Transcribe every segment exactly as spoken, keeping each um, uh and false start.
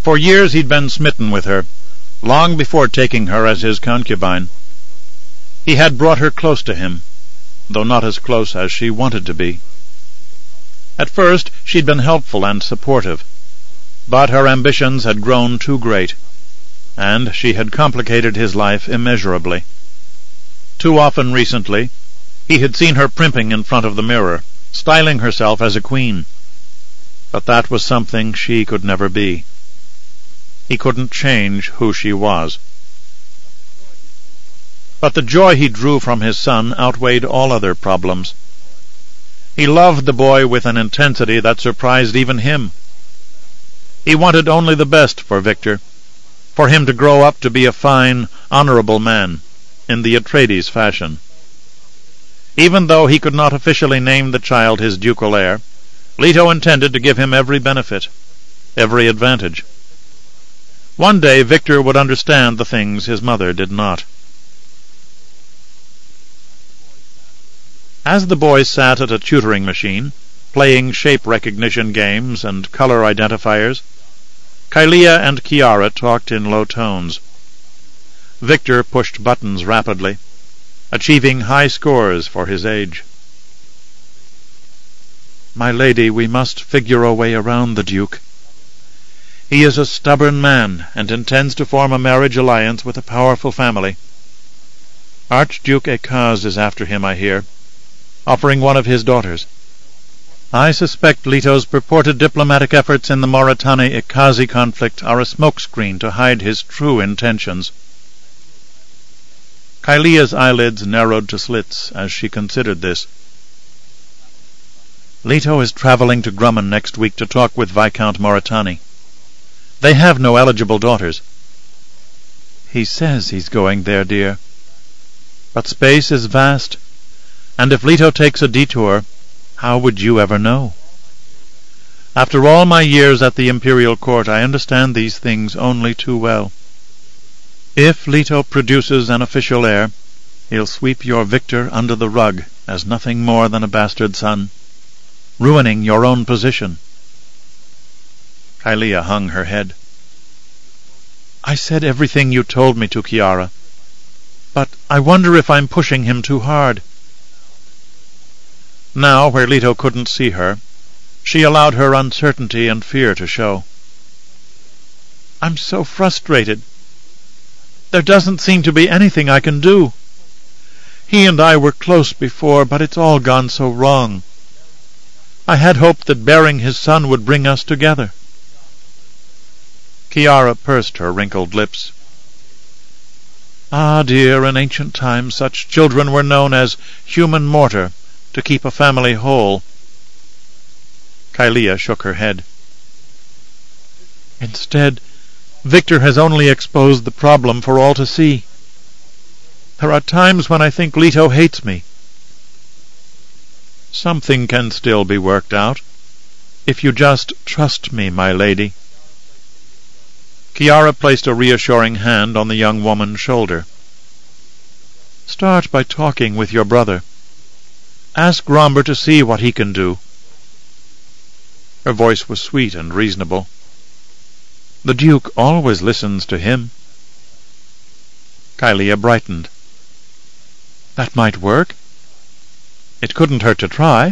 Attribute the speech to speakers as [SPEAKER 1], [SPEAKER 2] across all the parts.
[SPEAKER 1] For years he'd been smitten with her, long before taking her as his concubine. He had brought her close to him, though not as close as she wanted to be. At first she'd been helpful and supportive, but her ambitions had grown too great, and she had complicated his life immeasurably. Too often recently he had seen her primping in front of the mirror, styling herself as a queen. But that was something she could never be. He couldn't change who she was. But the joy he drew from his son outweighed all other problems. He loved the boy with an intensity that surprised even him. He wanted only the best for Victor, for him to grow up to be a fine, honorable man, in the Atreides fashion. Even though he could not officially name the child his ducal heir, Leto intended to give him every benefit, every advantage. One day Victor would understand the things his mother did not. As the boys sat at a tutoring machine, playing shape recognition games and color identifiers, Kylea and Kiara talked in low tones. Victor pushed buttons rapidly, achieving high scores for his age. "My lady, we must figure a way around the Duke. He is a stubborn man, and intends to form a marriage alliance with a powerful family. Archduke Ekaz is after him, I hear, offering one of his daughters. I suspect Leto's purported diplomatic efforts in the Moritani-Ekazi conflict are a smokescreen to hide his true intentions." Kylea's eyelids narrowed to slits as she considered this. "Leto is travelling to Grumman next week to talk with Viscount Moritani. They have no eligible daughters." "He says he's going there, dear. But space is vast, and if Leto takes a detour, how would you ever know? After all my years at the Imperial Court, I understand these things only too well. If Leto produces an official heir, he'll sweep your Victor under the rug as nothing more than a bastard son, ruining your own position." Kylea hung her head. "I said everything you told me to, Kiara. But I wonder if I'm pushing him too hard." Now, where Leto couldn't see her, she allowed her uncertainty and fear to show. "I'm so frustrated. There doesn't seem to be anything I can do. He and I were close before, but it's all gone so wrong. I had hoped that bearing his son would bring us together." Kiara pursed her wrinkled lips. "Ah, dear, in ancient times such children were known as human mortar, to keep a family whole." Kylea shook her head. "Instead, Victor has only exposed the problem for all to see. There are times when I think Leto hates me." "Something can still be worked out, if you just trust me, my lady." Kiara placed a reassuring hand on the young woman's shoulder. "Start by talking with your brother. Ask Romber to see what he can do." Her voice was sweet and reasonable. "The Duke always listens to him." Kylea brightened. "That might work. It couldn't hurt to try."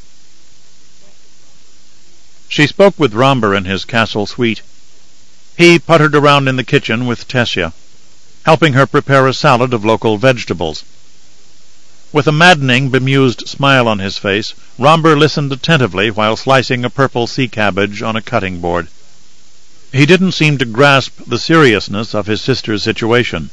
[SPEAKER 1] She spoke with Romber in his castle suite. He puttered around in the kitchen with Tessia, helping her prepare a salad of local vegetables. With a maddening, bemused smile on his face, Romber listened attentively while slicing a purple sea cabbage on a cutting board. He didn't seem to grasp the seriousness of his sister's situation.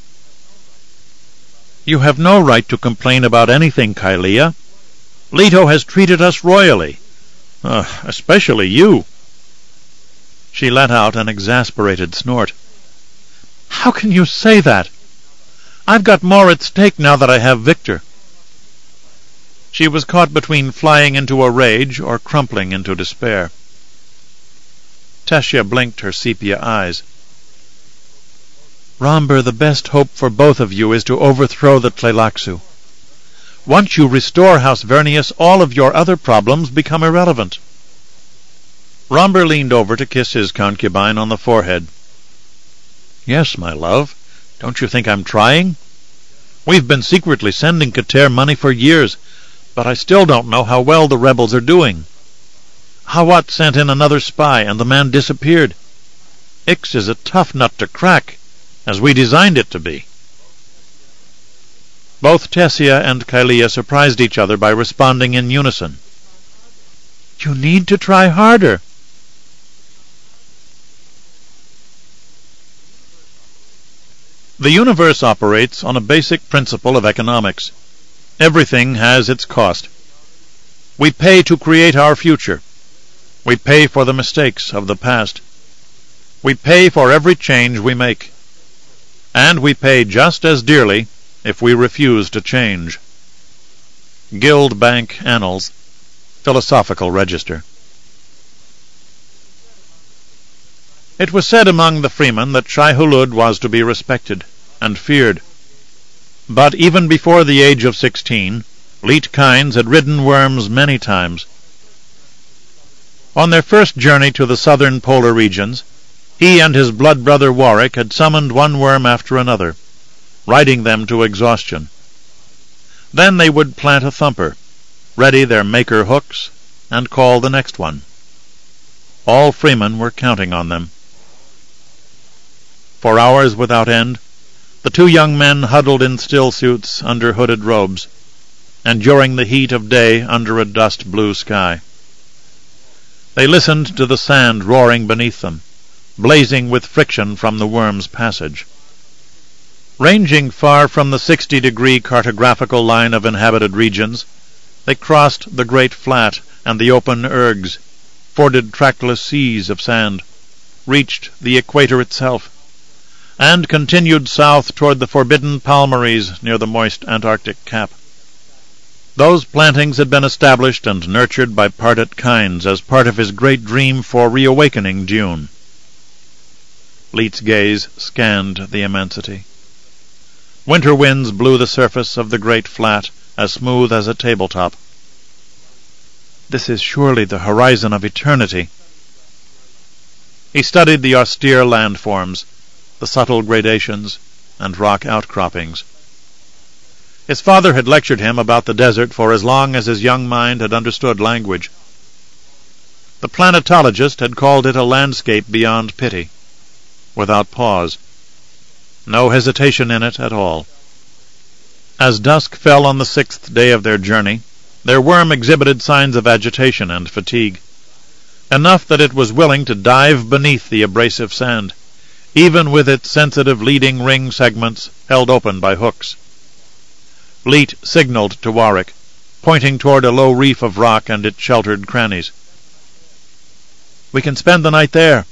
[SPEAKER 1] "You have no right to complain about anything, Kylea. Leto has treated us royally. Uh, especially you." She let out an exasperated snort. "How can you say that? I've got more at stake now that I have Victor." She was caught between flying into a rage or crumpling into despair. Tessia blinked her sepia eyes. "Romber, the best hope for both of you is to overthrow the Tleilaxu. Once you restore House Vernius, all of your other problems become irrelevant." Romber leaned over to kiss his concubine on the forehead. "Yes, my love. Don't you think I'm trying? We've been secretly sending Kater money for years, but I still don't know how well the rebels are doing. Hawat sent in another spy, and the man disappeared. Ix is a tough nut to crack, as we designed it to be." Both Tessia and Kalia surprised each other by responding in unison. "You need to try harder." The universe operates on a basic principle of economics. Everything has its cost. We pay to create our future. We pay for the mistakes of the past. We pay for every change we make. And we pay just as dearly if we refuse to change. Guild Bank Annals, Philosophical Register. It was said among the freemen that Shai-Hulud was to be respected and feared. But even before the age of sixteen, Leet Kynes had ridden worms many times. On their first journey to the southern polar regions, he and his blood brother Warwick had summoned one worm after another, riding them to exhaustion. Then they would plant a thumper, ready their maker hooks, and call the next one. All freemen were counting on them. For hours without end, the two young men huddled in still suits under hooded robes, enduring the heat of day under a dust-blue sky. They listened to the sand roaring beneath them, blazing with friction from the worm's passage. Ranging far from the sixty-degree cartographical line of inhabited regions, they crossed the great flat and the open ergs, forded trackless seas of sand, reached the equator itself, and continued south toward the forbidden palmaries near the moist Antarctic cap. Those plantings had been established and nurtured by Pardot Kynes as part of his great dream for reawakening Dune. Leet's gaze scanned the immensity. Winter winds blew the surface of the great flat as smooth as a tabletop. This is surely the horizon of eternity. He studied the austere landforms, the subtle gradations, and rock outcroppings. His father had lectured him about the desert for as long as his young mind had understood language. The planetologist had called it a landscape beyond pity, without pause. No hesitation in it at all. As dusk fell on the sixth day of their journey, their worm exhibited signs of agitation and fatigue, enough that it was willing to dive beneath the abrasive sand, even with its sensitive leading ring segments held open by hooks. Leet signaled to Warwick, pointing toward a low reef of rock and its sheltered crannies. "We can spend the night there."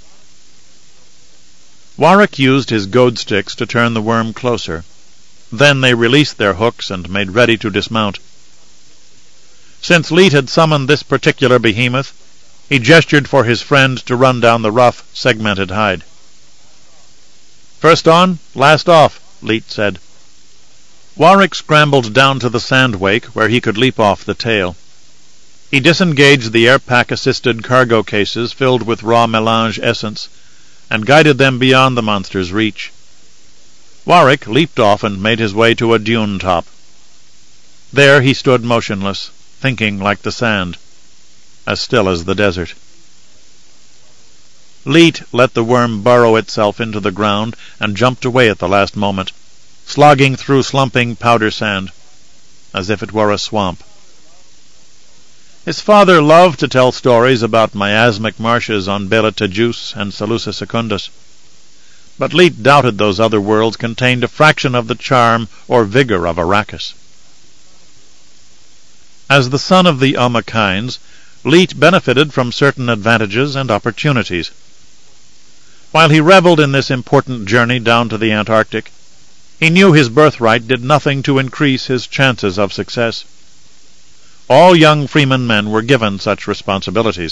[SPEAKER 1] Warwick used his goad sticks to turn the worm closer. Then they released their hooks and made ready to dismount. Since Leet had summoned this particular behemoth, he gestured for his friend to run down the rough, segmented hide. "First on, last off," Leet said. Warwick scrambled down to the sand wake where he could leap off the tail. He disengaged the air-pack-assisted cargo cases filled with raw melange essence, and guided them beyond the monster's reach. Warwick leaped off and made his way to a dune top. There he stood motionless, thinking like the sand, as still as the desert. Leet let the worm burrow itself into the ground and jumped away at the last moment, slogging through slumping powder sand, as if it were a swamp. His father loved to tell stories about miasmic marshes on Bela Tajus and Salusa Secundus, but Leet doubted those other worlds contained a fraction of the charm or vigor of Arrakis. As the son of the Alma Kynes, Leet benefited from certain advantages and opportunities. While he reveled in this important journey down to the Antarctic, he knew his birthright did nothing to increase his chances of success. All young freeman men were given such responsibilities.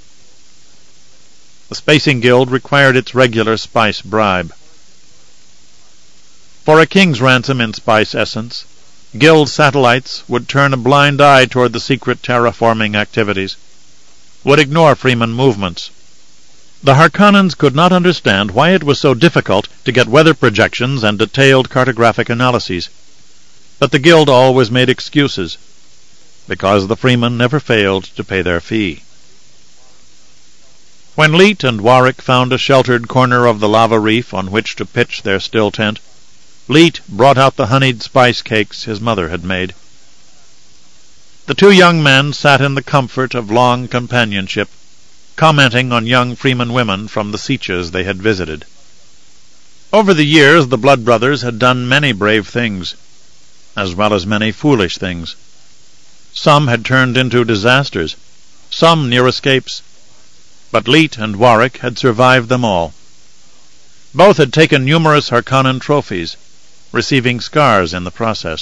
[SPEAKER 1] The Spacing Guild required its regular spice bribe. For a king's ransom in spice essence, Guild satellites would turn a blind eye toward the secret terraforming activities, would ignore Freeman movements. The Harkonnens could not understand why it was so difficult to get weather projections and detailed cartographic analyses. But the Guild always made excuses, because the Freemen never failed to pay their fee. When Leet and Warwick found a sheltered corner of the lava reef on which to pitch their still tent, Leet brought out the honeyed spice cakes his mother had made. The two young men sat in the comfort of long companionship, commenting on young Freeman women from the Seaches they had visited. Over the years the Blood Brothers had done many brave things, as well as many foolish things. Some had turned into disasters, some near escapes, but Leet and Warwick had survived them all. Both had taken numerous Harkonnen trophies, receiving scars in the process.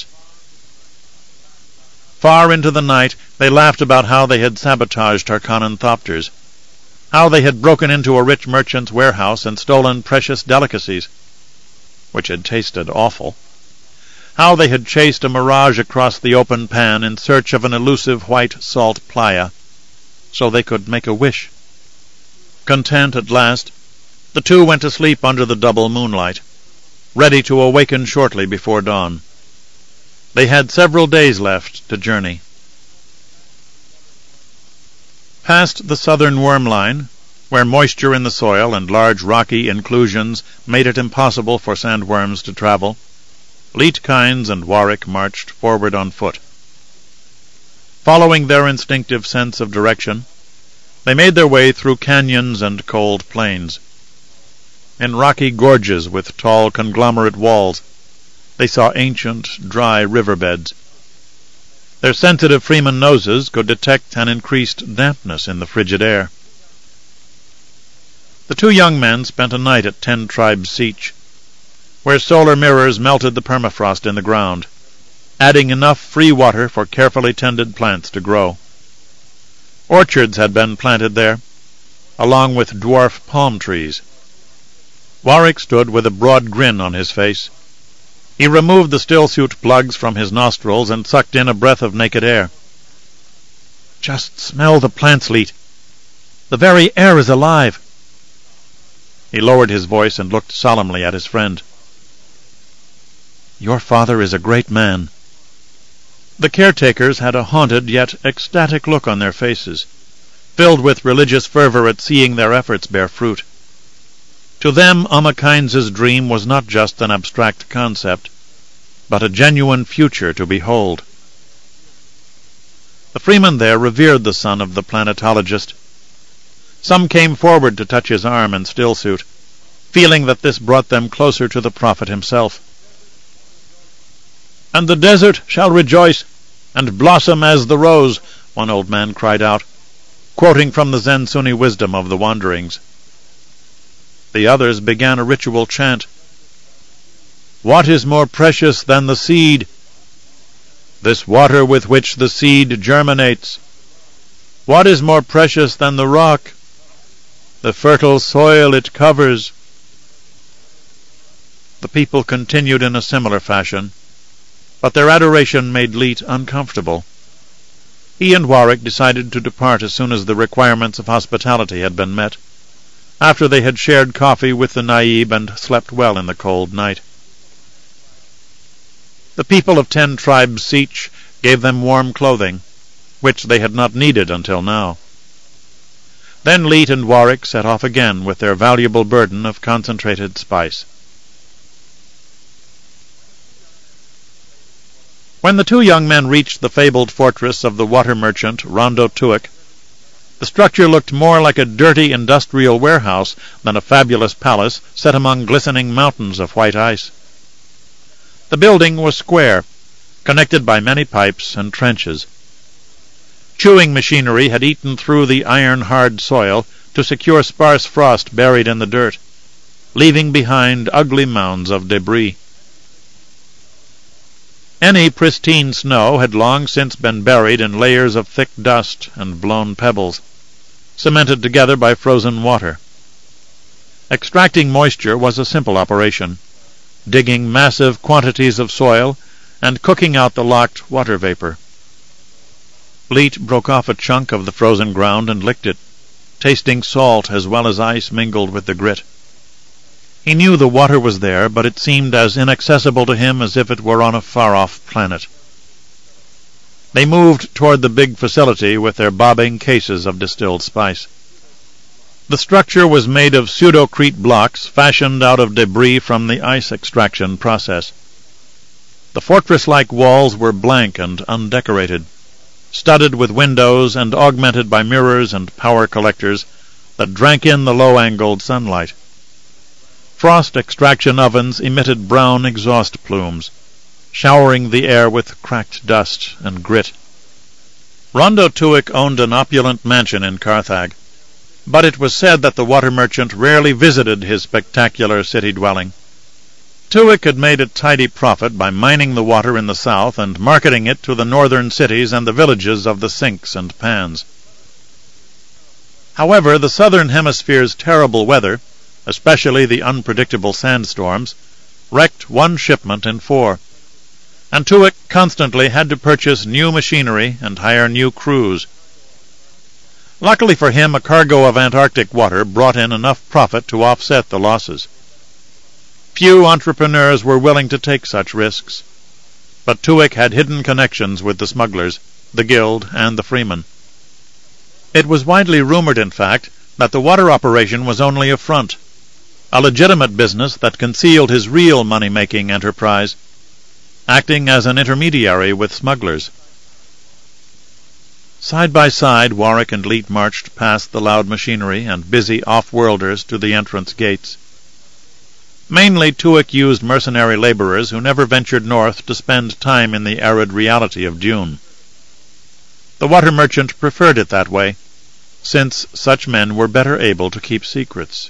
[SPEAKER 1] Far into the night they laughed about how they had sabotaged Harkonnen thopters, how they had broken into a rich merchant's warehouse and stolen precious delicacies, which had tasted awful, how they had chased a mirage across the open pan in search of an elusive white salt playa, so they could make a wish. Content at last, the two went to sleep under the double moonlight, ready to awaken shortly before dawn. They had several days left to journey. Past the southern worm line, where moisture in the soil and large rocky inclusions made it impossible for sandworms to travel, Leet Kynes and Warwick marched forward on foot. Following their instinctive sense of direction, they made their way through canyons and cold plains. In rocky gorges with tall conglomerate walls, they saw ancient, dry riverbeds. Their sensitive Freeman noses could detect an increased dampness in the frigid air. The two young men spent a night at Ten Tribes Seach, where solar mirrors melted the permafrost in the ground, adding enough free water for carefully tended plants to grow. Orchards had been planted there, along with dwarf palm trees. Warwick stood with a broad grin on his face. He removed the still-suit plugs from his nostrils and sucked in a breath of naked air. "Just smell the plants, Leet. The very air is alive." He lowered his voice and looked solemnly at his friend. "Your father is a great man." The caretakers had a haunted yet ecstatic look on their faces, filled with religious fervor at seeing their efforts bear fruit. To them, Amma Kynes's dream was not just an abstract concept, but a genuine future to behold. The freemen there revered the son of the planetologist. Some came forward to touch his arm and still-suit, feeling that this brought them closer to the prophet himself. "And the desert shall rejoice, and blossom as the rose," one old man cried out, quoting from the Zen-Sunni wisdom of the wanderings. The others began a ritual chant. "What is more precious than the seed? This water with which the seed germinates. What is more precious than the rock? The fertile soil it covers." The people continued in a similar fashion, but their adoration made Leet uncomfortable. He and Warwick decided to depart as soon as the requirements of hospitality had been met, after they had shared coffee with the Naib and slept well in the cold night. The people of Ten Tribes Seach gave them warm clothing, which they had not needed until now. Then Leet and Warwick set off again with their valuable burden of concentrated spice. When the two young men reached the fabled fortress of the water merchant Rondo Tuick, the structure looked more like a dirty industrial warehouse than a fabulous palace set among glistening mountains of white ice. The building was square, connected by many pipes and trenches. Chewing machinery had eaten through the iron-hard soil to secure sparse frost buried in the dirt, leaving behind ugly mounds of debris. Any pristine snow had long since been buried in layers of thick dust and blown pebbles, cemented together by frozen water. Extracting moisture was a simple operation, digging massive quantities of soil and cooking out the locked water vapor. Leet broke off a chunk of the frozen ground and licked it, tasting salt as well as ice mingled with the grit. He knew the water was there, but it seemed as inaccessible to him as if it were on a far-off planet. They moved toward the big facility with their bobbing cases of distilled spice. The structure was made of pseudocrete blocks fashioned out of debris from the ice extraction process. The fortress-like walls were blank and undecorated, studded with windows and augmented by mirrors and power collectors that drank in the low-angled sunlight. Frost extraction ovens emitted brown exhaust plumes, showering the air with cracked dust and grit. Rondo Tuick owned an opulent mansion in Carthage, but it was said that the water merchant rarely visited his spectacular city dwelling. Tuick had made a tidy profit by mining the water in the south and marketing it to the northern cities and the villages of the sinks and pans. However, the southern hemisphere's terrible weather, especially the unpredictable sandstorms, wrecked one shipment in four, and Tuick constantly had to purchase new machinery and hire new crews. Luckily for him, a cargo of Antarctic water brought in enough profit to offset the losses. Few entrepreneurs were willing to take such risks, but Tuick had hidden connections with the smugglers, the guild, and the freemen. It was widely rumored, in fact, that the water operation was only a front, a legitimate business that concealed his real money-making enterprise, acting as an intermediary with smugglers. Side by side, Warwick and Leet marched past the loud machinery and busy off-worlders to the entrance gates. Mainly, Tuick used mercenary laborers who never ventured north to spend time in the arid reality of Dune. The water merchant preferred it that way, since such men were better able to keep secrets.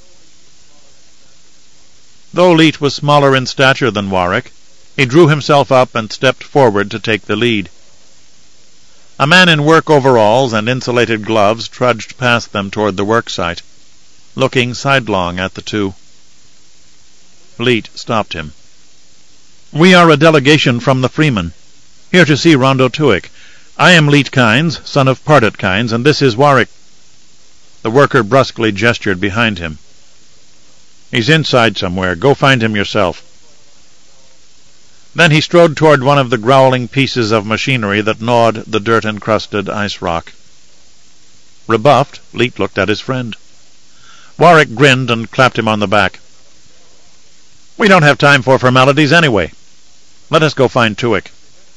[SPEAKER 1] Though Leet was smaller in stature than Warwick, he drew himself up and stepped forward to take the lead. A man in work overalls and insulated gloves trudged past them toward the work site, looking sidelong at the two. Leet stopped him. "We are a delegation from the Freemen, here to see Rondo Tuick. I am Leet Kynes, son of Pardot Kynes, and this is Warwick." The worker brusquely gestured behind him. "He's inside somewhere. Go find him yourself." Then he strode toward one of the growling pieces of machinery that gnawed the dirt-encrusted ice rock. Rebuffed, Leet looked at his friend. Warwick grinned and clapped him on the back. "We don't have time for formalities anyway. Let us go find Tuick."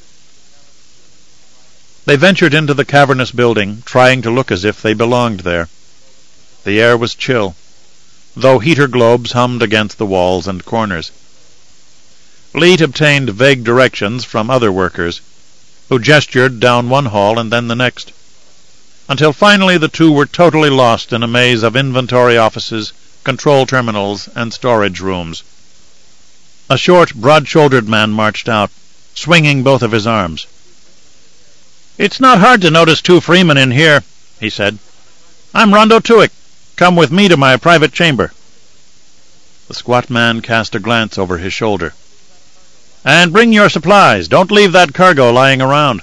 [SPEAKER 1] They ventured into the cavernous building, trying to look as if they belonged there. The air was chill, though heater globes hummed against the walls and corners. Leet obtained vague directions from other workers, who gestured down one hall and then the next, until finally the two were totally lost in a maze of inventory offices, control terminals, and storage rooms. A short, broad-shouldered man marched out, swinging both of his arms. "It's not hard to notice two freemen in here," he said. "I'm Rondo Tuick. Come with me to my private chamber." The squat man cast a glance over his shoulder. "And bring your supplies. Don't leave that cargo lying around."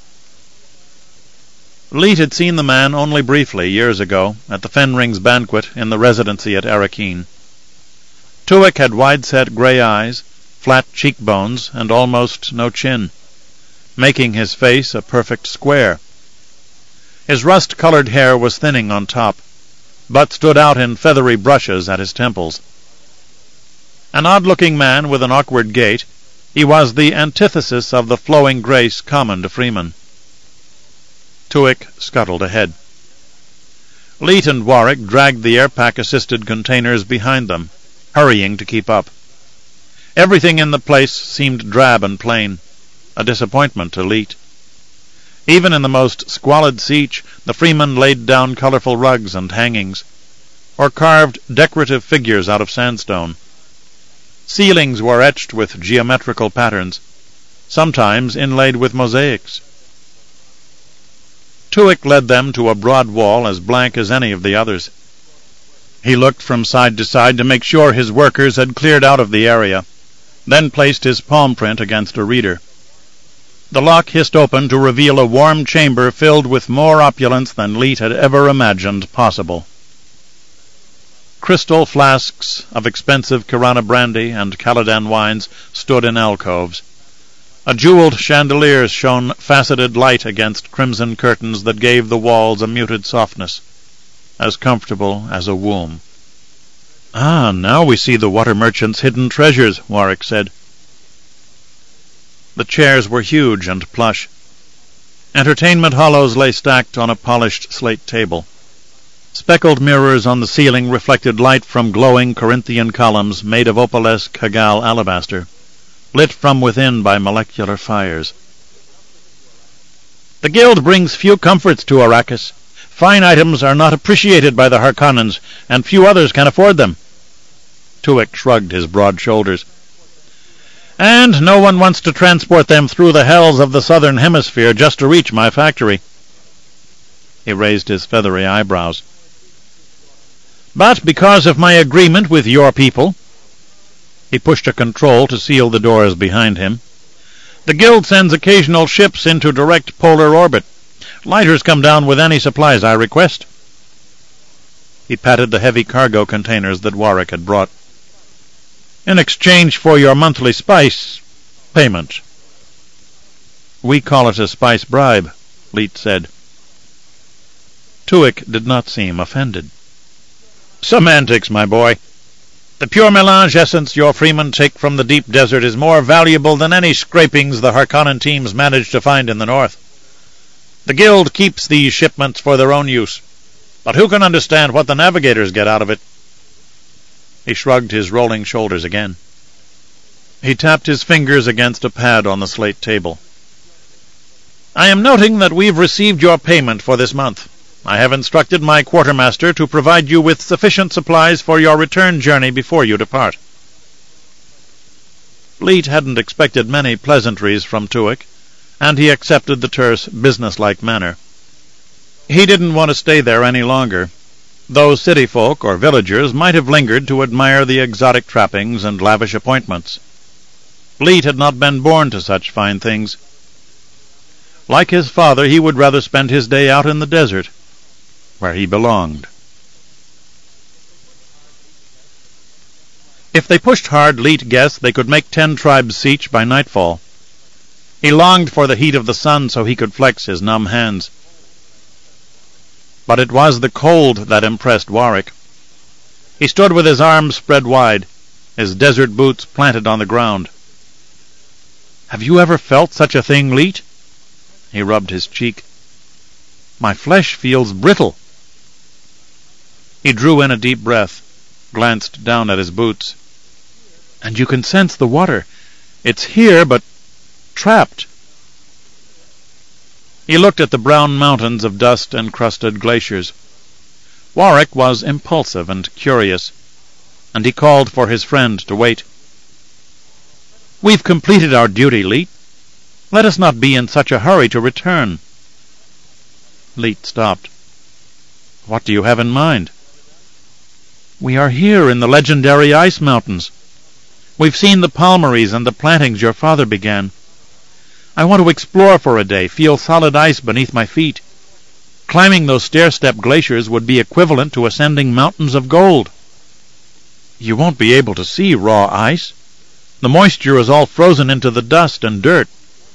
[SPEAKER 1] Leet had seen the man only briefly, years ago, at the Fenrings banquet in the residency at Arakeen. Tuick had wide-set gray eyes, flat cheekbones, and almost no chin, making his face a perfect square. His rust-colored hair was thinning on top, but stood out in feathery brushes at his temples. An odd-looking man with an awkward gait, he was the antithesis of the flowing grace common to freemen. Tuick scuttled ahead. Leet and Warwick dragged the airpack-assisted containers behind them, hurrying to keep up. Everything in the place seemed drab and plain, a disappointment to Leet. Even in the most squalid sietch, the freemen laid down colorful rugs and hangings, or carved decorative figures out of sandstone. Ceilings were etched with geometrical patterns, sometimes inlaid with mosaics. Tuick led them to a broad wall as blank as any of the others. He looked from side to side to make sure his workers had cleared out of the area, then placed his palm print against a reader. The lock hissed open to reveal a warm chamber filled with more opulence than Leet had ever imagined possible. Crystal flasks of expensive Kirana brandy and Caladan wines stood in alcoves. A jeweled chandelier shone faceted light against crimson curtains that gave the walls a muted softness, as comfortable as a womb. "Ah, now we see the water merchant's hidden treasures," Warwick said. The chairs were huge and plush. Entertainment hollows lay stacked on a polished slate table. Speckled mirrors on the ceiling reflected light from glowing Corinthian columns made of opalesque Hagal alabaster, lit from within by molecular fires. "The guild brings few comforts to Arrakis. Fine items are not appreciated by the Harkonnens, and few others can afford them." Tuek shrugged his broad shoulders. "And no one wants to transport them through the hells of the southern hemisphere just to reach my factory." He raised his feathery eyebrows. "But because of my agreement with your people," he pushed a control to seal the doors behind him, "the guild sends occasional ships into direct polar orbit. Lighters come down with any supplies I request." He patted the heavy cargo containers that Warwick had brought. "In exchange for your monthly spice payment." "We call it a spice bribe," Leet said. Tuek did not seem offended. "Semantics, my boy. The pure melange essence your freemen take from the deep desert is more valuable than any scrapings the Harkonnen teams manage to find in the north. The guild keeps these shipments for their own use, but who can understand what the navigators get out of it?" He shrugged his rolling shoulders again. He tapped his fingers against a pad on the slate table. "I am noting that we've received your payment for this month. I have instructed my quartermaster to provide you with sufficient supplies for your return journey before you depart." Leet hadn't expected many pleasantries from Tuek, and he accepted the terse, businesslike manner. He didn't want to stay there any longer. Those city folk or villagers might have lingered to admire the exotic trappings and lavish appointments. Leet had not been born to such fine things. Like his father, he would rather spend his day out in the desert, where he belonged. If they pushed hard, Leet guessed they could make ten tribes siege by nightfall. He longed for the heat of the sun so he could flex his numb hands. But it was the cold that impressed Warwick. He stood with his arms spread wide, his desert boots planted on the ground. "Have you ever felt such a thing, Leet?" He rubbed his cheek. "My flesh feels brittle." He drew in a deep breath, glanced down at his boots. "And you can sense the water. It's here, but trapped." He looked at the brown mountains of dust-encrusted glaciers. Warwick was impulsive and curious, and he called for his friend to wait. "We've completed our duty, Leet. Let us not be in such a hurry to return." Leet stopped. "What do you have in mind?" "We are here in the legendary ice mountains. We've seen the palmeries and the plantings your father began. I want to explore for a day, feel solid ice beneath my feet. Climbing those stair-step glaciers would be equivalent to ascending mountains of gold." "You won't be able to see raw ice. The moisture is all frozen into the dust and dirt."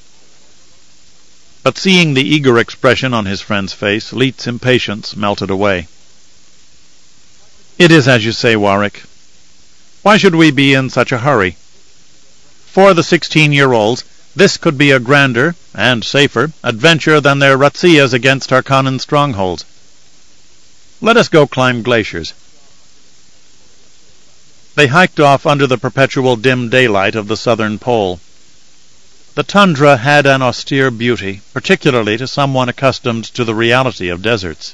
[SPEAKER 1] But seeing the eager expression on his friend's face, Leet's impatience melted away. "It is as you say, Warwick. Why should we be in such a hurry? For the sixteen-year-olds, this could be a grander, and safer, adventure than their razzias against Harkonnen strongholds. Let us go climb glaciers." They hiked off under the perpetual dim daylight of the southern pole. The tundra had an austere beauty, particularly to someone accustomed to the reality of deserts.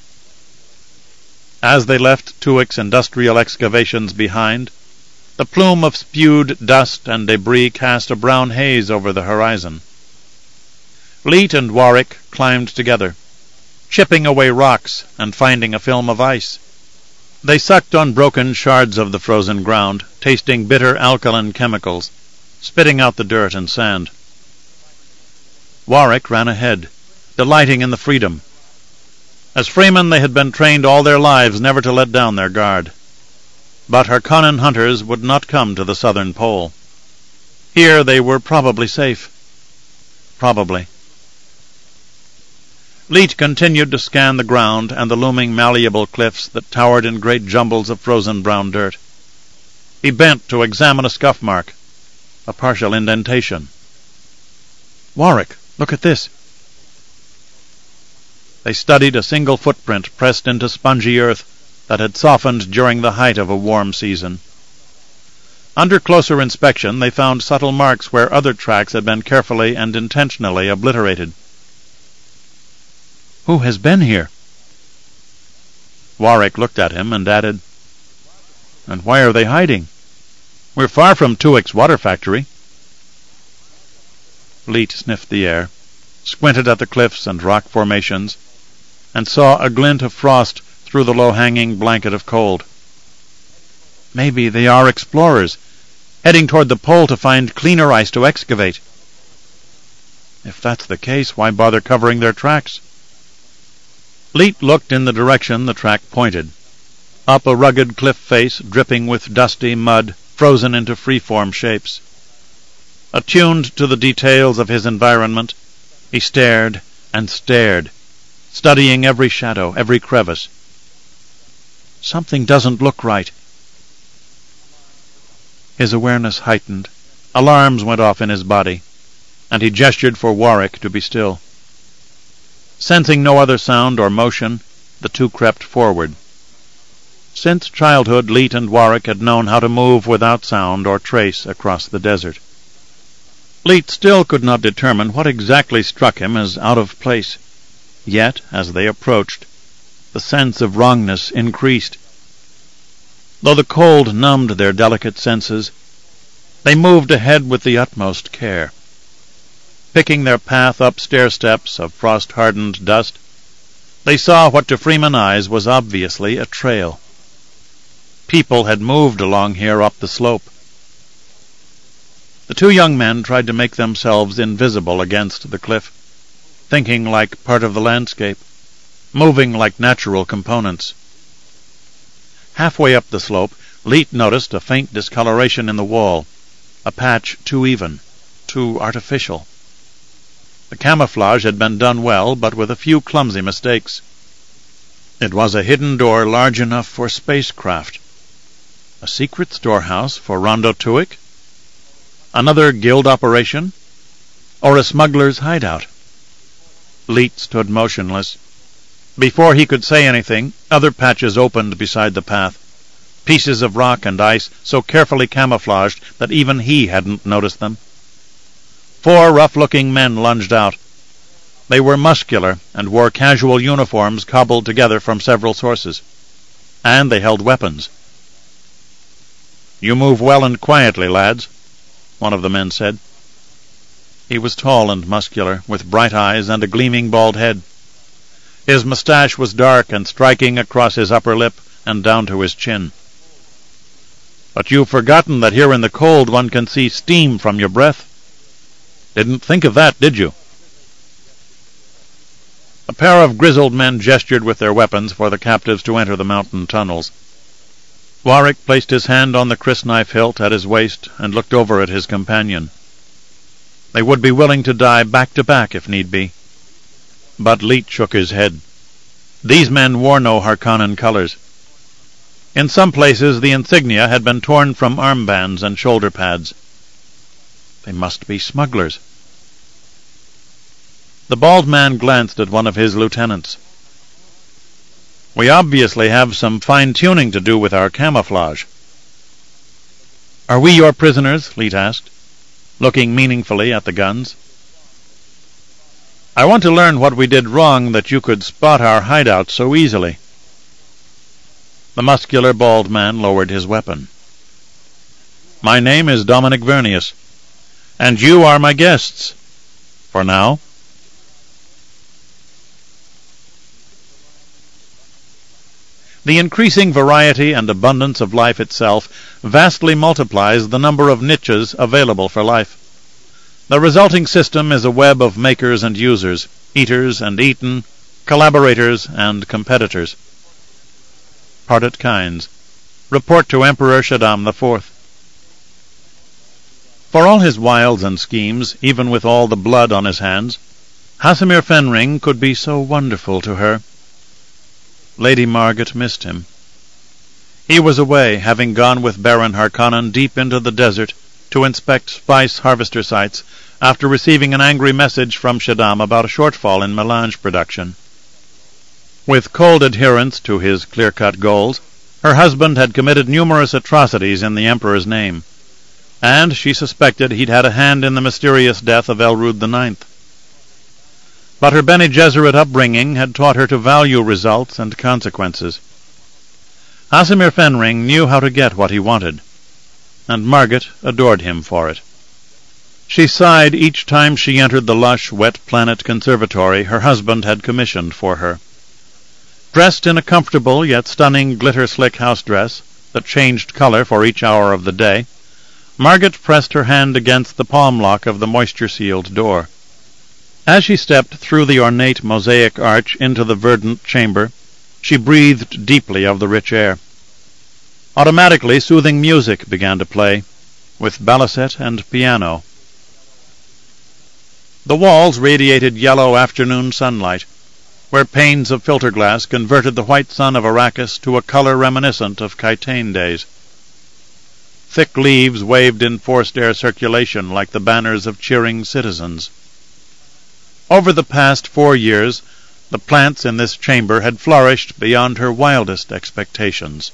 [SPEAKER 1] As they left Tuek's industrial excavations behind, the plume of spewed dust and debris cast a brown haze over the horizon. Leet and Warwick climbed together, chipping away rocks and finding a film of ice. They sucked on broken shards of the frozen ground, tasting bitter alkaline chemicals, spitting out the dirt and sand. Warwick ran ahead, delighting in the freedom. As freemen they had been trained all their lives never to let down their guard. But Harkonnen hunters would not come to the southern pole. Here they were probably safe. Probably. Leet continued to scan the ground and the looming malleable cliffs that towered in great jumbles of frozen brown dirt. He bent to examine a scuff mark, a partial indentation. "Warwick, look at this." They studied a single footprint pressed into spongy earth that had softened during the height of a warm season. Under closer inspection they found subtle marks where other tracks had been carefully and intentionally obliterated. "Who has been here?" Warwick looked at him and added, "And why are they hiding? We're far from Tuik's water factory." Leet sniffed the air, squinted at the cliffs and rock formations, and saw a glint of frost through the low-hanging blanket of cold. Maybe they are explorers, heading toward the pole to find cleaner ice to excavate. If that's the case, why bother covering their tracks? Leet looked in the direction the track pointed, up a rugged cliff face dripping with dusty mud frozen into free-form shapes. Attuned to the details of his environment, he stared and stared, studying every shadow, every crevice. Something doesn't look right. His awareness heightened. Alarms went off in his body, and he gestured for Warwick to be still. Sensing no other sound or motion, the two crept forward. Since childhood, Leet and Warwick had known how to move without sound or trace across the desert. Leet still could not determine what exactly struck him as out of place. Yet, as they approached, the sense of wrongness increased. Though the cold numbed their delicate senses, they moved ahead with the utmost care. Picking their path up stair-steps of frost-hardened dust, they saw what to Freeman eyes was obviously a trail. People had moved along here up the slope. The two young men tried to make themselves invisible against the cliff, thinking like part of the landscape, moving like natural components. Halfway up the slope, Leet noticed a faint discoloration in the wall, a patch too even, too artificial. The camouflage had been done well, but with a few clumsy mistakes. It was a hidden door large enough for spacecraft. A secret storehouse for Rondo Tuik? Another guild operation? Or a smuggler's hideout? Leet stood motionless. Before he could say anything, other patches opened beside the path, pieces of rock and ice so carefully camouflaged that even he hadn't noticed them. Four rough-looking men lunged out. They were muscular and wore casual uniforms cobbled together from several sources. And they held weapons. "You move well and quietly, lads," one of the men said. He was tall and muscular, with bright eyes and a gleaming bald head. His mustache was dark and striking across his upper lip and down to his chin. "But you've forgotten that here in the cold one can see steam from your breath. Didn't think of that, did you?" A pair of grizzled men gestured with their weapons for the captives to enter the mountain tunnels. Warwick placed his hand on the crysknife hilt at his waist and looked over at his companion. They would be willing to die back to back if need be. But Leet shook his head. These men wore no Harkonnen colors. In some places the insignia had been torn from armbands and shoulder pads. They must be smugglers. The bald man glanced at one of his lieutenants. "We obviously have some fine-tuning to do with our camouflage." "Are we your prisoners?" Leet asked, looking meaningfully at the guns. "I want to learn what we did wrong that you could spot our hideout so easily." The muscular bald man lowered his weapon. "My name is Dominic Vernius, and you are my guests. For now." The increasing variety and abundance of life itself vastly multiplies the number of niches available for life. The resulting system is a web of makers and users, eaters and eaten, collaborators and competitors. Parted Kinds. Report to Emperor Shaddam the Fourth. For all his wiles and schemes, even with all the blood on his hands, Hasimir Fenring could be so wonderful to her. Lady Margaret missed him. He was away, having gone with Baron Harkonnen deep into the desert to inspect spice harvester sites after receiving an angry message from Shaddam about a shortfall in melange production. With cold adherence to his clear-cut goals, her husband had committed numerous atrocities in the Emperor's name, and she suspected he'd had a hand in the mysterious death of Elrond the Ninth. But her Bene Gesserit upbringing had taught her to value results and consequences. Hasimir Fenring knew how to get what he wanted, and Margaret adored him for it. She sighed each time she entered the lush, wet planet conservatory her husband had commissioned for her. Dressed in a comfortable yet stunning glitter-slick house dress that changed color for each hour of the day, Margaret pressed her hand against the palm lock of the moisture-sealed door. As she stepped through the ornate mosaic arch into the verdant chamber, she breathed deeply of the rich air. Automatically, soothing music began to play, with balisette and piano. The walls radiated yellow afternoon sunlight, where panes of filter glass converted the white sun of Arrakis to a color reminiscent of Khitain days. Thick leaves waved in forced air circulation like the banners of cheering citizens. Over the past four years, the plants in this chamber had flourished beyond her wildest expectations.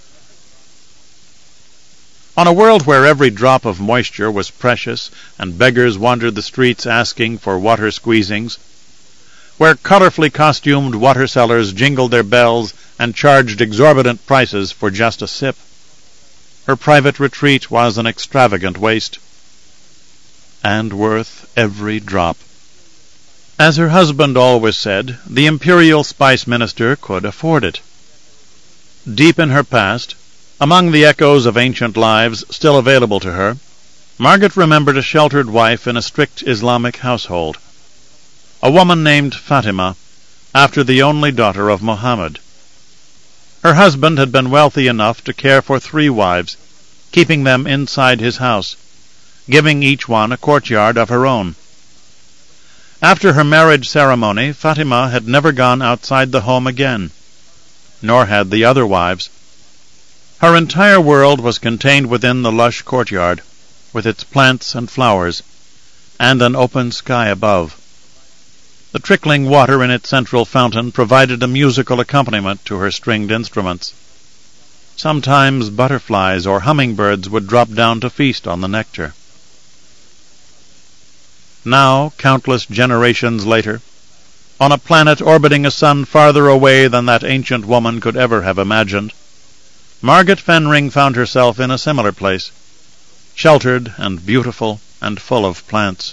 [SPEAKER 1] On a world where every drop of moisture was precious and beggars wandered the streets asking for water squeezings, where colorfully costumed water sellers jingled their bells and charged exorbitant prices for just a sip, her private retreat was an extravagant waste, and worth every drop. As her husband always said, the imperial spice minister could afford it. Deep in her past, among the echoes of ancient lives still available to her, Margaret remembered a sheltered wife in a strict Islamic household, a woman named Fatima, after the only daughter of Muhammad. Her husband had been wealthy enough to care for three wives, keeping them inside his house, giving each one a courtyard of her own. After her marriage ceremony, Fatima had never gone outside the home again, nor had the other wives. Her entire world was contained within the lush courtyard, with its plants and flowers, and an open sky above. The trickling water in its central fountain provided a musical accompaniment to her stringed instruments. Sometimes butterflies or hummingbirds would drop down to feast on the nectar. Now, countless generations later, on a planet orbiting a sun farther away than that ancient woman could ever have imagined, Margaret Fenring found herself in a similar place, sheltered and beautiful and full of plants.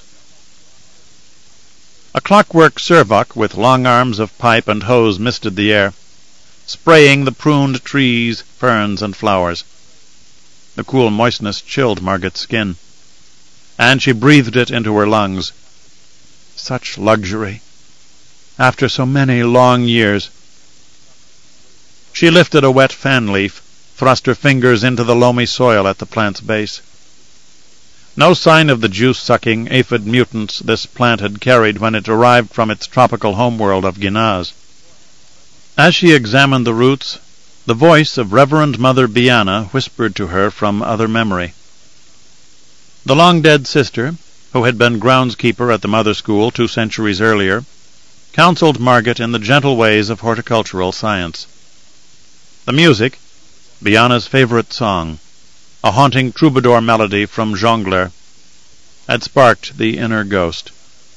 [SPEAKER 1] A clockwork servok with long arms of pipe and hose misted the air, spraying the pruned trees, ferns, and flowers. The cool moistness chilled Margaret's skin, and she breathed it into her lungs. Such luxury, after so many long years. She lifted a wet fan leaf, thrust her fingers into the loamy soil at the plant's base. No sign of the juice-sucking aphid mutants this plant had carried when it arrived from its tropical homeworld of Ginaz. As she examined the roots, the voice of Reverend Mother Biana whispered to her from other memory. The long-dead sister, who had been groundskeeper at the Mother School two centuries earlier, counseled Margaret in the gentle ways of horticultural science. The music, Biana's favorite song, a haunting troubadour melody from Jongleur, had sparked the inner ghost.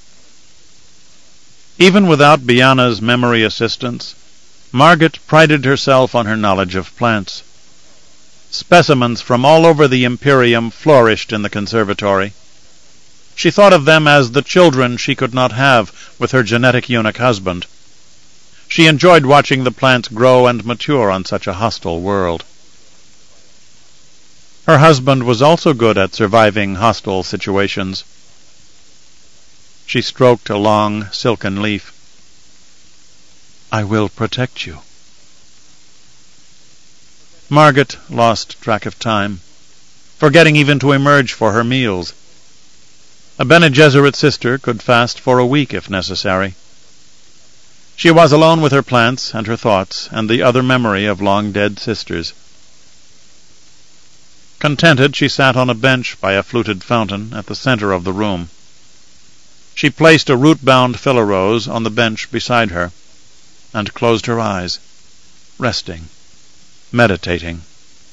[SPEAKER 1] Even without Biana's memory assistance, Margaret prided herself on her knowledge of plants. Specimens from all over the Imperium flourished in the conservatory. She thought of them as the children she could not have with her genetic eunuch husband. She enjoyed watching the plants grow and mature on such a hostile world. Her husband was also good at surviving hostile situations. She stroked a long, silken leaf. "I will protect you." Margaret lost track of time, forgetting even to emerge for her meals. A Bene Gesserit sister could fast for a week if necessary. She was alone with her plants and her thoughts and the other memory of long-dead sisters. Contented, she sat on a bench by a fluted fountain at the center of the room. She placed a root-bound philorose on the bench beside her, and closed her eyes, resting, meditating.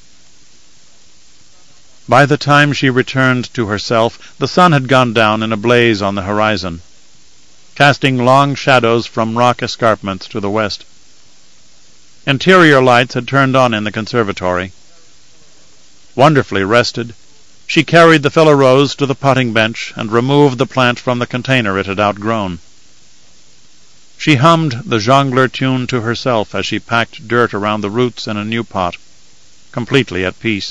[SPEAKER 1] By the time she returned to herself, the sun had gone down in a blaze on the horizon, casting long shadows from rock escarpments to the west. Interior lights had turned on in the conservatory. Wonderfully rested, she carried the philorose to the potting bench and removed the plant from the container it had outgrown. She hummed the jongleur tune to herself as she packed dirt around the roots in a new pot, completely at peace.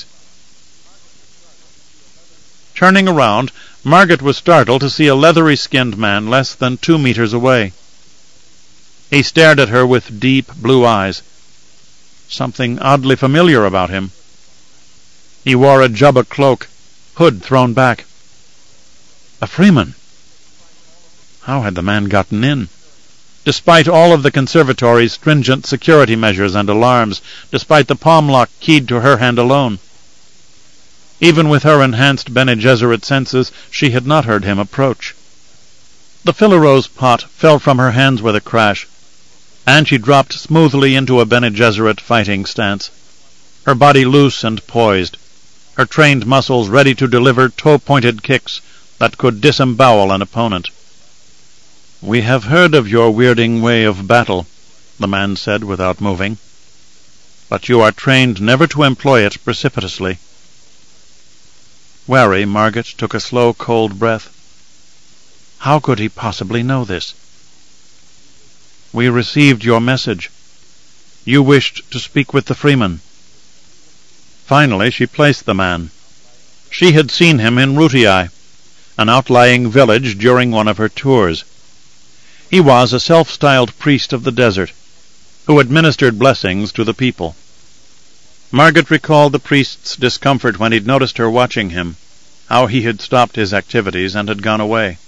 [SPEAKER 1] Turning around, Margaret was startled to see a leathery-skinned man less than two meters away. He stared at her with deep blue eyes. Something oddly familiar about him. He wore a jubba cloak, hood thrown back. A Freeman! How had the man gotten in? Despite all of the conservatory's stringent security measures and alarms, despite the palm lock keyed to her hand alone. Even with her enhanced Bene Gesserit senses, she had not heard him approach. The philorose pot fell from her hands with a crash, and she dropped smoothly into a Bene Gesserit fighting stance, her body loose and poised, her trained muscles ready to deliver toe-pointed kicks that could disembowel an opponent. "We have heard of your weirding way of battle," the man said without moving, "but you are trained never to employ it precipitously." Wary, Margaret took a slow, cold breath. How could he possibly know this? "We received your message. You wished to speak with the Freeman." Finally she placed the man. She had seen him in Rutiai, an outlying village, during one of her tours. He was a self-styled priest of the desert, who administered blessings to the people. Margaret recalled the priest's discomfort when he'd noticed her watching him, how he had stopped his activities and had gone away.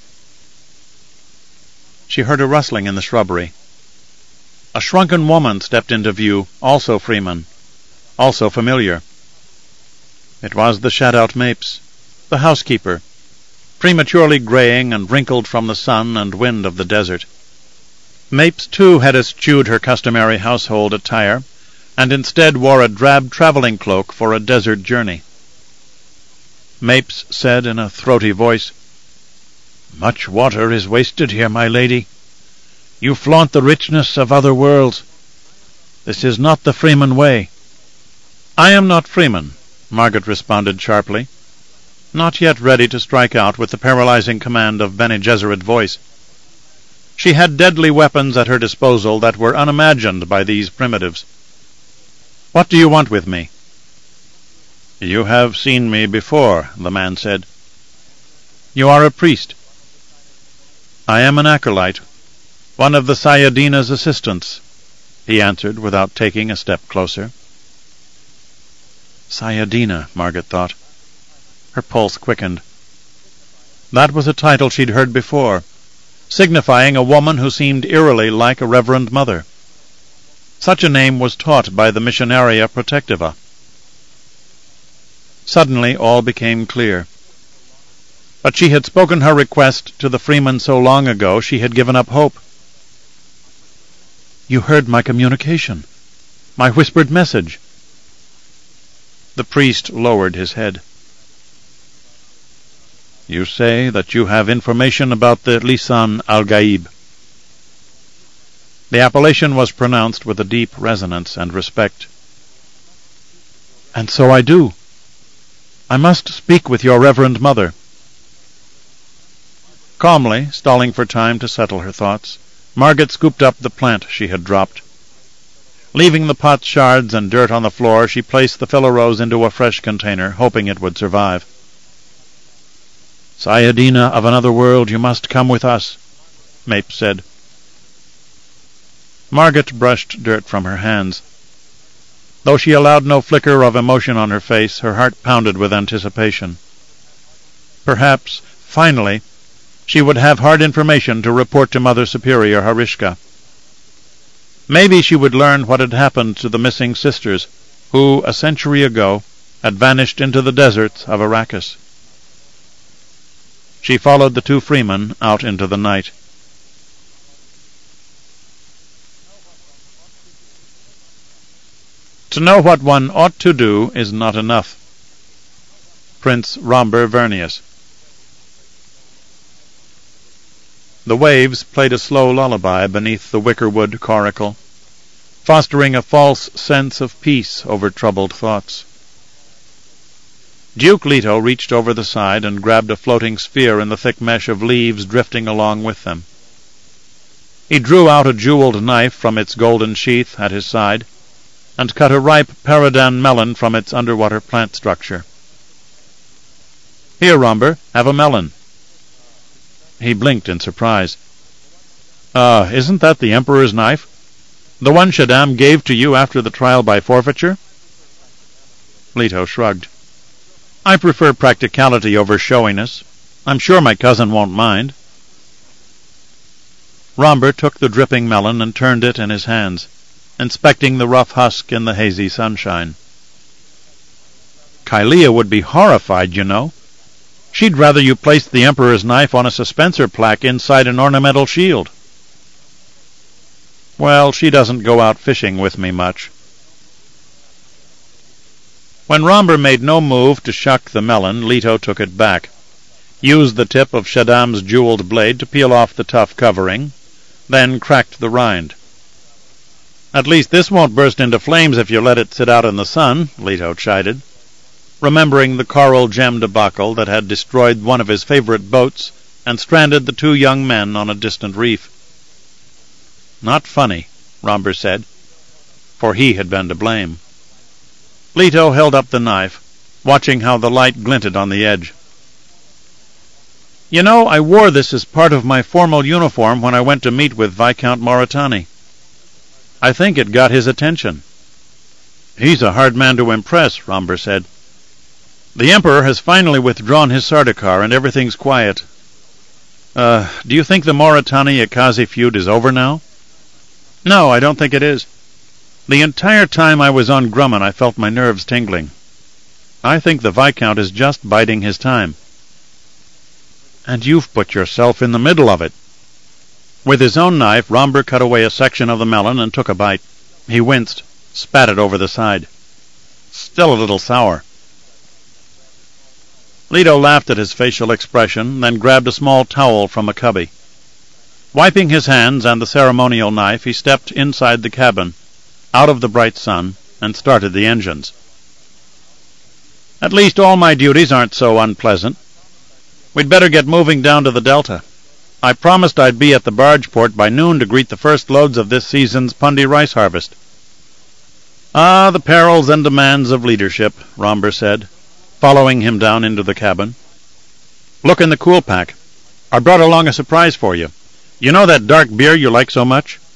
[SPEAKER 1] She heard a rustling in the shrubbery. A shrunken woman stepped into view, also Freeman, also familiar. It was the Shadout Mapes, the housekeeper, prematurely graying and wrinkled from the sun and wind of the desert. Mapes, too, had eschewed her customary household attire, and instead wore a drab traveling cloak for a desert journey. Mapes said in a throaty voice, "Much water is wasted here, my lady. You flaunt the richness of other worlds. This is not the Freeman way." "I am not Freeman," Margaret responded sharply, not yet ready to strike out with the paralyzing command of Bene Gesserit voice. She had deadly weapons at her disposal that were unimagined by these primitives. "What do you want with me?" "You have seen me before," the man said. "You are a priest." "I am an acolyte, one of the Sayadina's assistants," he answered without taking a step closer. Sayadina, Margaret thought. Her pulse quickened. That was a title she'd heard before, signifying a woman who seemed eerily like a Reverend Mother. Such a name was taught by the Missionaria Protectiva. Suddenly all became clear. But she had spoken her request to the Freeman so long ago she had given up hope. "You heard my communication, my whispered message." The priest lowered his head. "You say that you have information about the Lisan al-Gaib." The appellation was pronounced with a deep resonance and respect. "And so I do. I must speak with your Reverend Mother." Calmly, stalling for time to settle her thoughts, Margaret scooped up the plant she had dropped. Leaving the pot shards and dirt on the floor, she placed the philorose into a fresh container, hoping it would survive. "Sayadina of another world, you must come with us," Mapes said. Margaret brushed dirt from her hands. Though she allowed no flicker of emotion on her face, her heart pounded with anticipation. Perhaps, finally, she would have hard information to report to Mother Superior Harishka. Maybe she would learn what had happened to the missing sisters, who, a century ago, had vanished into the deserts of Arrakis. She followed the two freemen out into the night. To know what one ought to do is not enough. Prince Romber Vernius. The waves played a slow lullaby beneath the wickerwood coracle, fostering a false sense of peace over troubled thoughts. Duke Leto reached over the side and grabbed a floating sphere in the thick mesh of leaves drifting along with them. He drew out a jeweled knife from its golden sheath at his side, and cut a ripe Paradan melon from its underwater plant structure. "Here, Romber, have a melon." He blinked in surprise. Uh, isn't that the Emperor's knife? The one Shaddam gave to you after the trial by forfeiture?" Leto shrugged. "I prefer practicality over showiness. I'm sure my cousin won't mind." Romber took the dripping melon and turned it in his hands, inspecting the rough husk in the hazy sunshine. "Kylea would be horrified, you know. She'd rather you placed the Emperor's knife on a suspensor plaque inside an ornamental shield." "Well, she doesn't go out fishing with me much." When Romber made no move to shuck the melon, Leto took it back, used the tip of Shaddam's jeweled blade to peel off the tough covering, then cracked the rind. "At least this won't burst into flames if you let it sit out in the sun," Leto chided, remembering the coral gem debacle that had destroyed one of his favorite boats and stranded the two young men on a distant reef. "Not funny," Romber said, for he had been to blame. Leto held up the knife, watching how the light glinted on the edge. "You know, I wore this as part of my formal uniform when I went to meet with Viscount Moritani. I think it got his attention." "He's a hard man to impress," Romber said. "The Emperor has finally withdrawn his Sardaukar, and everything's quiet. Uh, do you think the Moritani-Akazi feud is over now?" "No, I don't think it is. The entire time I was on Grumman I felt my nerves tingling. I think the Viscount is just biding his time." "And you've put yourself in the middle of it." With his own knife, Romber cut away a section of the melon and took a bite. He winced, spat it over the side. "Still a little sour." Leto laughed at his facial expression, then grabbed a small towel from a cubby. Wiping his hands and the ceremonial knife, he stepped inside the cabin, out of the bright sun, and started the engines. "At least all my duties aren't so unpleasant. We'd better get moving down to the Delta. I promised I'd be at the barge port by noon to greet the first loads of this season's Pundi rice harvest." "Ah, the perils and demands of leadership," Romber said, following him down into the cabin. "Look in the cool pack. I brought along a surprise for you. You know that dark beer you like so much?